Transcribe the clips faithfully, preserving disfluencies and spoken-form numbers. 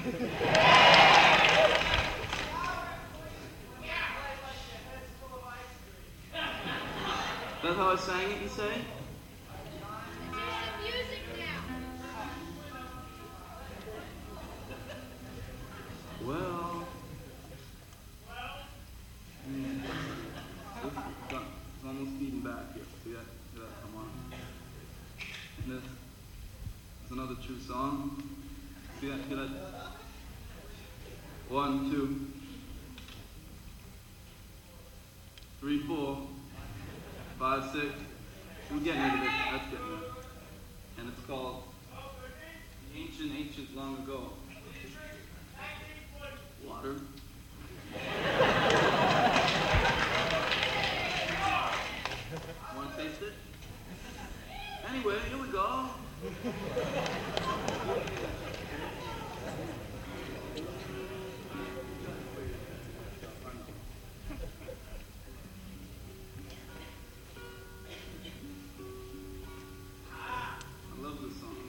That's how I sang it, you say? Well, mm, it's, it's almost feeding back here. See that? See that? Come on. And this is another true song. See that? See that? One, two, three, four, five, six. We're getting into this. That's getting there. And it's called Ancient, Ancient Long Ago. Water. Want to taste it? Anyway, here we go. I love this song.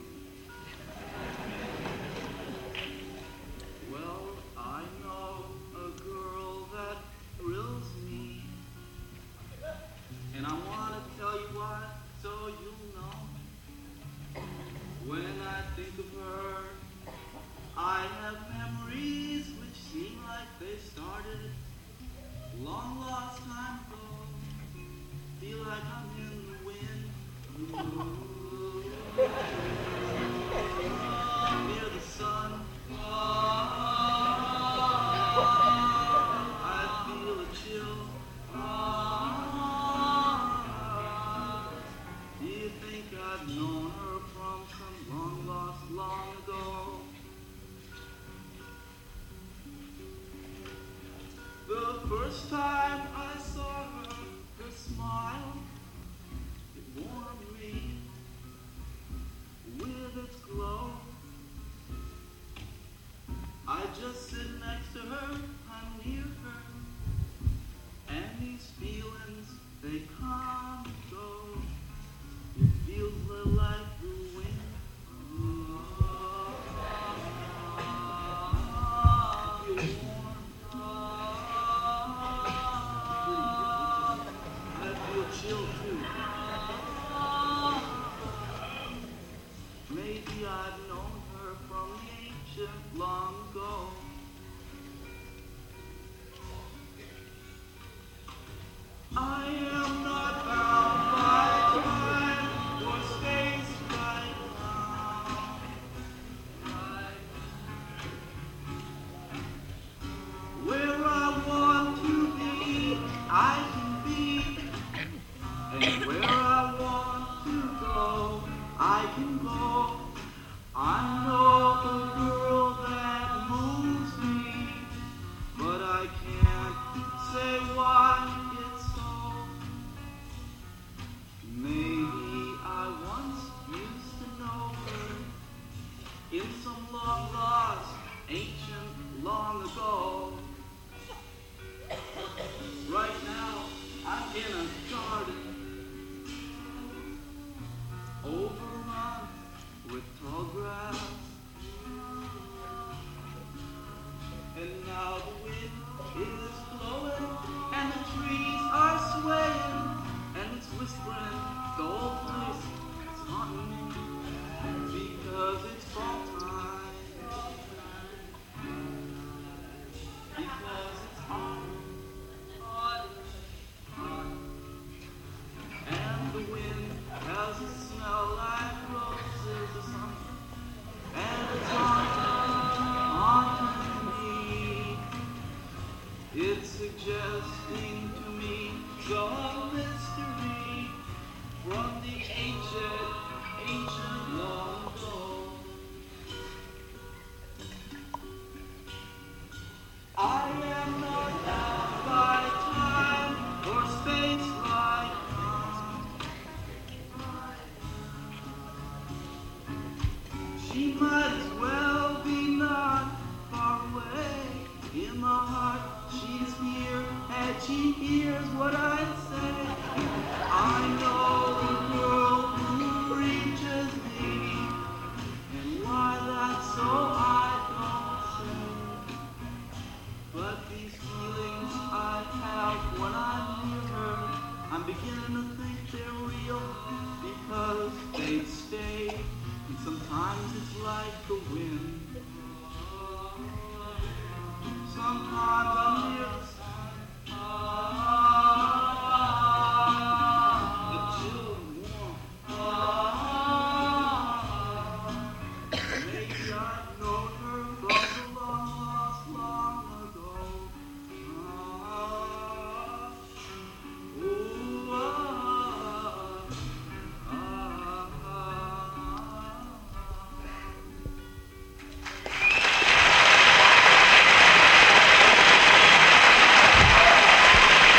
Well, I know a girl that thrills me, and I want to tell you why, so you'll know. When I think of her, I have memories which seem like they started long lost time ago. Feel like I'm in the wind. Ooh. Near the sun. I feel a chill. Do you think I've known her from some long lost long ago? The first time I saw her, her smile, it warmed me with its glow. I just sit next to her, I'm near her, and these feelings, they come and go. It feels like the wind. Oh, I feel warm. I feel chill too. Maybe I've known her from the ancient long ago. I am not bound by time or space right now. Where I want to be, I can be. And where I want to go, I can go. I know a girl that moves me, but I can't say why it's so. Maybe I once used to know her in some long lost, ancient, long ago. Right now, I'm in a garden, overrun with tall grass. And now the wind is blowing, and the trees are swaying, and it's whispering, the old place is haunting me, because it's fall time. Because it's autumn, and the wind has a smell like roses or something, and it's haunting, haunting me. It's suggesting to me some mystery from the ancient, ancient long ago. Sometimes it's like the wind